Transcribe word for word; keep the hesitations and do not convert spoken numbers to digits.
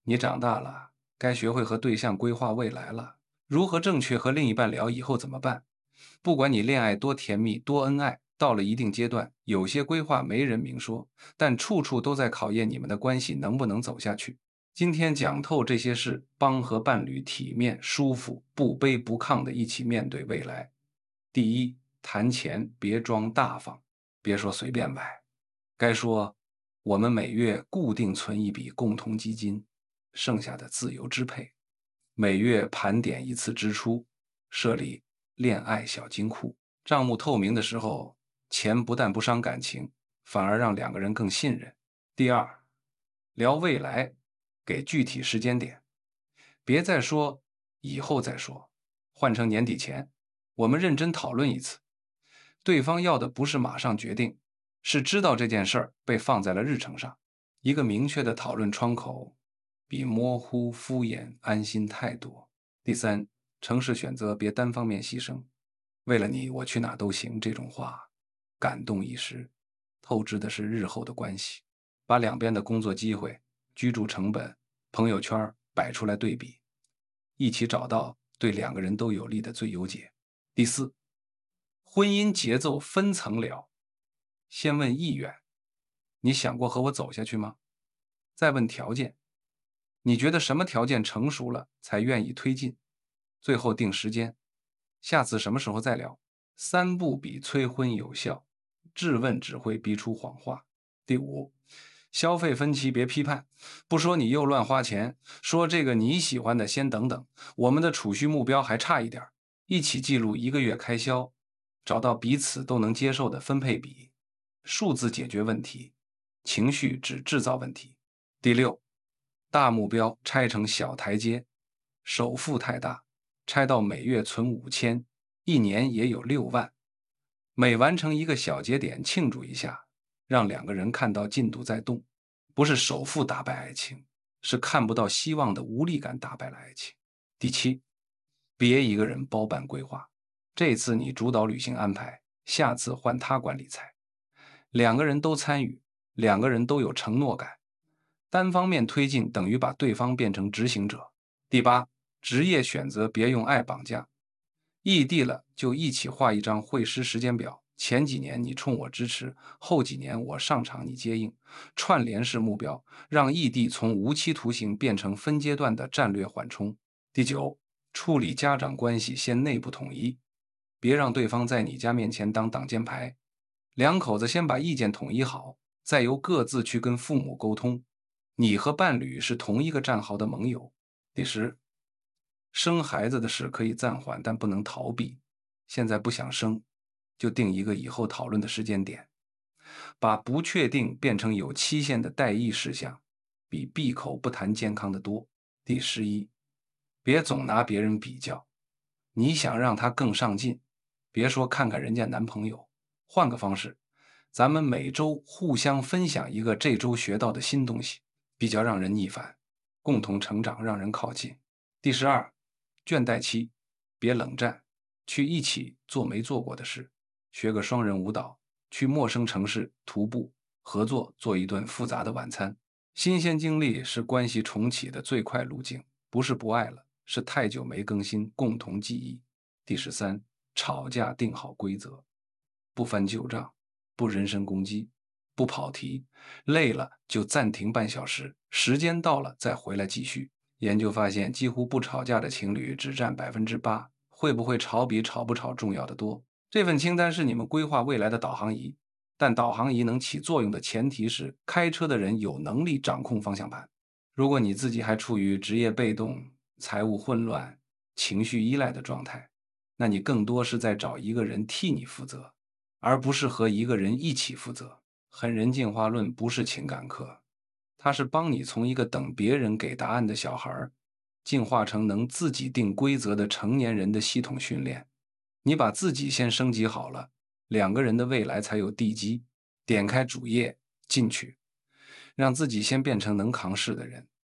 你长大了，该学会和对象规划未来了。如何正确和另一半聊以后怎么办？不管你恋爱多甜蜜、多恩爱，到了一定阶段，有些规划没人明说，但处处都在考验你们的关系能不能走下去。今天讲透这些事，帮和伴侣体面、舒服、不卑不亢的一起面对未来。第一，谈钱别装大方，别说随便买，该说我们每月固定存一笔共同基金，剩下的自由支配。每月盘点一次支出，设立恋爱小金库。账目透明的时候，钱不但不伤感情，反而让两个人更信任。第二，聊未来，给具体时间点，别再说以后再说，换成年底前，我们认真讨论一次。对方要的不是马上决定，是知道这件事儿被放在了日程上。一个明确的讨论窗口，比模糊敷衍安心太多。第三，城市选择别单方面牺牲，为了你我去哪都行这种话，感动一时，透支的是日后的关系。把两边的工作机会、居住成本、朋友圈摆出来对比，一起找到对两个人都有利的最优解。第四，婚姻节奏分层聊，先问意愿，你想过和我走下去吗？再问条件，你觉得什么条件成熟了才愿意推进？最后定时间，下次什么时候再聊？三不比催婚有效，质问只会逼出谎话。第五，消费分歧别批判，不说你又乱花钱，说这个你喜欢的先等等，我们的储蓄目标还差一点，一起记录一个月开销，找到彼此都能接受的分配比，数字解决问题，情绪只制造问题。第六，大目标拆成小台阶，首付太大，拆到每月存五千，一年也有六万，每完成一个小节点庆祝一下，让两个人看到进度在动，不是首付打败爱情，是看不到希望的无力感打败了爱情。第七，别一个人包办规划，这次你主导旅行安排，下次换他管理财，两个人都参与，两个人都有承诺感，单方面推进等于把对方变成执行者。第八，职业选择别用爱绑架，异地了就一起画一张会师时间表，前几年你冲我支持，后几年我上场你接应，串联式目标，让异地从无期徒刑变成分阶段的战略缓冲。第九，处理家长关系先内部统一，别让对方在你家面前当挡箭牌，两口子先把意见统一好，再由各自去跟父母沟通。你和伴侣是同一个战壕的盟友。第十，生孩子的事可以暂缓，但不能逃避。现在不想生，就定一个以后讨论的时间点，把不确定变成有期限的待议事项，比闭口不谈健康的多。第十一，别总拿别人比较，你想让他更上进，别说看看人家男朋友，换个方式，咱们每周互相分享一个这周学到的新东西，比较让人逆反，共同成长让人靠近。第十二，倦怠期，别冷战，去一起做没做过的事，学个双人舞蹈，去陌生城市徒步，合作做一顿复杂的晚餐。新鲜经历是关系重启的最快路径，不是不爱了，是太久没更新共同记忆。第十三，吵架定好规则，不翻旧账，不人身攻击，不跑题，累了就暂停半小时，时间到了再回来继续。研究发现，几乎不吵架的情侣只占百分之八，会不会吵比吵不吵重要的多。这份清单是你们规划未来的导航仪，但导航仪能起作用的前提是开车的人有能力掌控方向盘。如果你自己还处于职业被动、财务混乱、情绪依赖的状态，那你更多是在找一个人替你负责，而不是和一个人一起负责。狠人进化论不是情感课，它是帮你从一个等别人给答案的小孩，进化成能自己定规则的成年人的系统训练。你把自己先升级好了，两个人的未来才有地基。点开主页，进去，让自己先变成能扛事的人，